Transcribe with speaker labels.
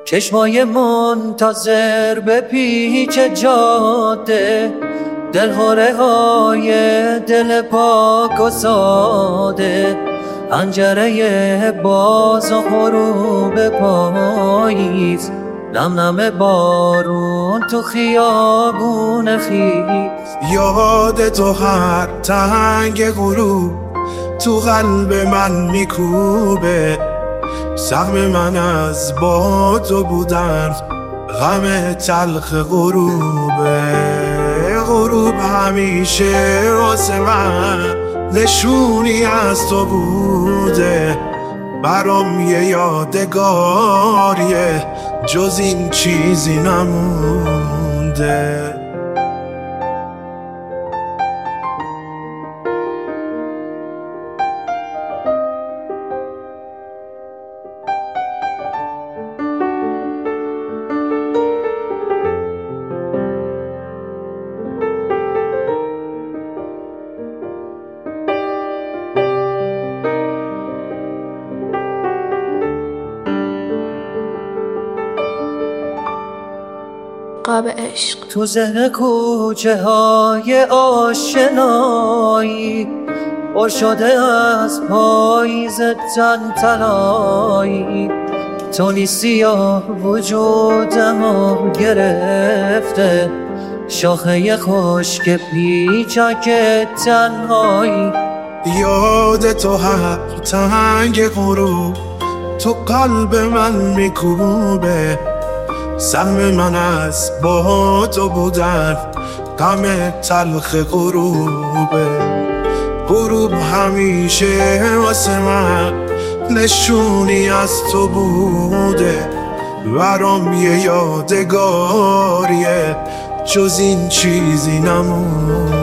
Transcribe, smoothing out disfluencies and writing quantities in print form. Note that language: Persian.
Speaker 1: چشمای منتظر به پیچ جاده، دلخوره های دل پاک و ساده، پنجره باز و غروب پاییز، نم نم بارون تو خیابون خیز.
Speaker 2: یاد تو هر تنگ غروب تو قلب من میکوبه، سهم من از با تو بودن غم تلخ غروبه. غروب همیشه واسه من نشونی از تو بوده، برام یه یادگاریه جز این چیزی نمونده.
Speaker 3: قاب عشق
Speaker 1: تو ذهن کوچه های آشنایی، پر شده از پاییز تن تنایی، تو نیستی و وجودمو گرفته، شاخه خشک پیچک تنهایی.
Speaker 2: یاد تو هر تنگ غروب تو قلب من میکوبه، سهم من از با تو بودن غم تلخ غروبه. غروب همیشه واسه من نشونی از تو بوده، برام یه یادگاریه جز این چیزی نمون.